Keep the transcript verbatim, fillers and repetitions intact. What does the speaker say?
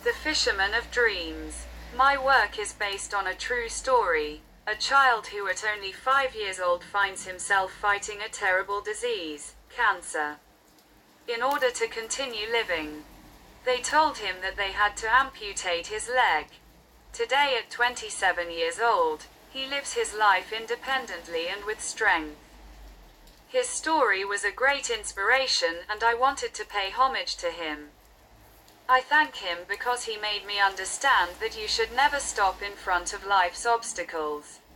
The Fisherman of Dreams. My work is based on a true story. A child who at only five years old finds himself fighting a terrible disease, cancer. In order to continue living, they told him that they had to amputate his leg. Today at twenty-seven years old, he lives his life independently and with strength. His story was a great inspiration, and I wanted to pay homage to him. I thank him because he made me understand that you should never stop in front of life's obstacles.